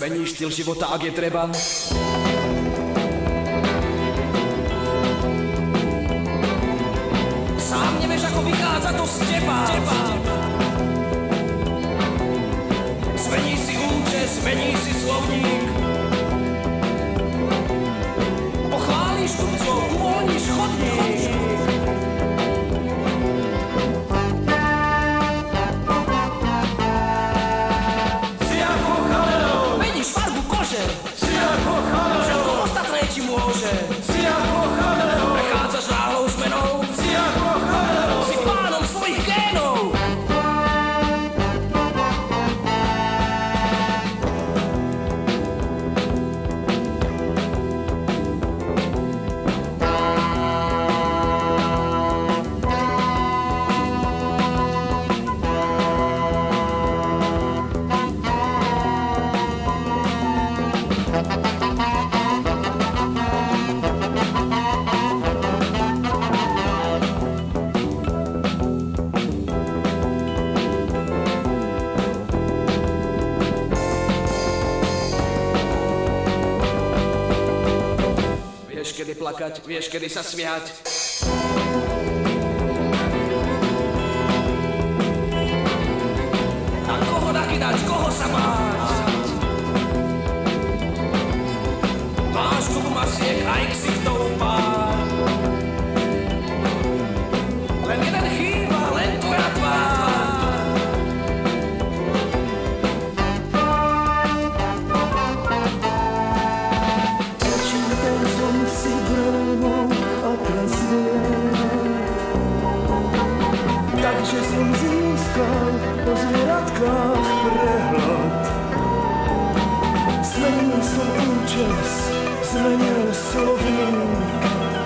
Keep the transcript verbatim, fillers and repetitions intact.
Zmeníš štýl života, ak je treba. Sám nevieš, ako vychádza to z teba. Zmení si účes, zmení si slovník. Pochválíš kupcov, uvoľníš chodník. Si ako Chaleo. Meníš farbu kože. Si ako Chaleo. Všetko ostatné ti môže. Si ako Chaleo. Prechádzaš náhlou zmenou. Si ako Chaleo. Si pánom svojich génov. Vieš, kedy plakať, vieš, kedy sa smiať. Na koho nakydať, koho sa máš? Máš kupu masiek aj ksichtov pár. Len jeden chýba, len tvoja tvár. Prečítal som si brevnou atlas vied, takže som získal o zvieratkách prehľad. Zmenil som účes, zmenil slovník.